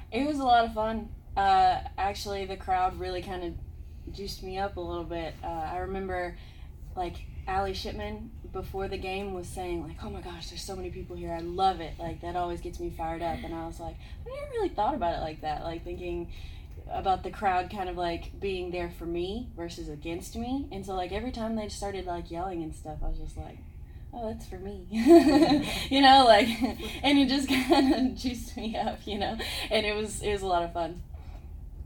It was a lot of fun. Actually, the crowd really kind of juiced me up a little bit. I remember, like, Allie Shipman before the game was saying, like, oh my gosh, there's so many people here. I love it. Like, that always gets me fired up. And I was like, I never really thought about it like that. Like, thinking about the crowd kind of like being there for me versus against me. And so, like, every time they started like yelling and stuff, I was just like, oh, that's for me. Like, and it just kind of juiced me up, and it was a lot of fun.